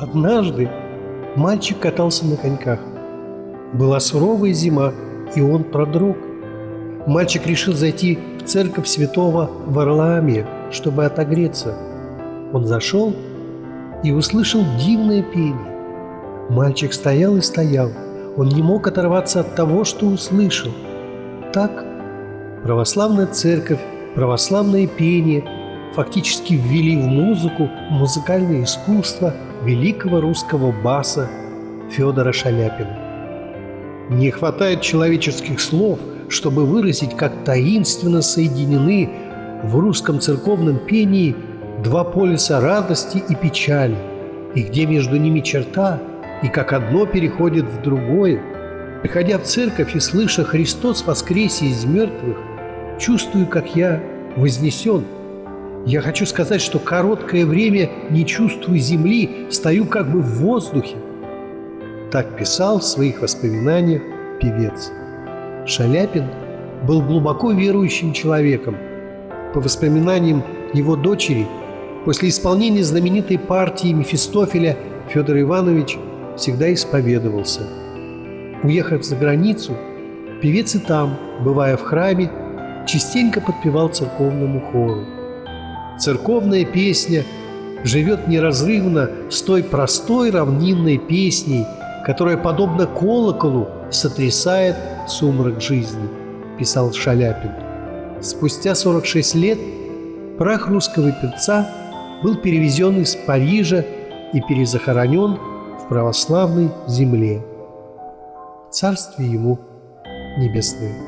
Однажды мальчик катался на коньках. Была суровая зима, и он продрог. Мальчик решил зайти в церковь святого Варлаамия, чтобы отогреться. Он зашел и услышал дивное пение. Мальчик стоял и стоял. Он не мог оторваться от того, что услышал. Так православная церковь, православное пение фактически ввели в музыку музыкальное искусство великого русского баса Федора Шаляпина. Не хватает человеческих слов, чтобы выразить, как таинственно соединены в русском церковном пении два полюса радости и печали, и где между ними черта, и как одно переходит в другое. Приходя в церковь и слыша «Христос воскресе из мертвых», чувствую, как я вознесен. Я хочу сказать, что короткое время не чувствую земли, стою как бы в воздухе. Так писал в своих воспоминаниях певец. Шаляпин был глубоко верующим человеком. По воспоминаниям его дочери, после исполнения знаменитой партии Мефистофеля Федор Иванович всегда исповедовался. Уехав за границу, певец и там, бывая в храме, частенько подпевал церковному хору. Церковная песня живет неразрывно с той простой равнинной песней, которая, подобно колоколу, сотрясает сумрак жизни, писал Шаляпин. Спустя 46 лет прах русского певца был перевезен из Парижа и перезахоронен в православной земле. Царствие ему небесное.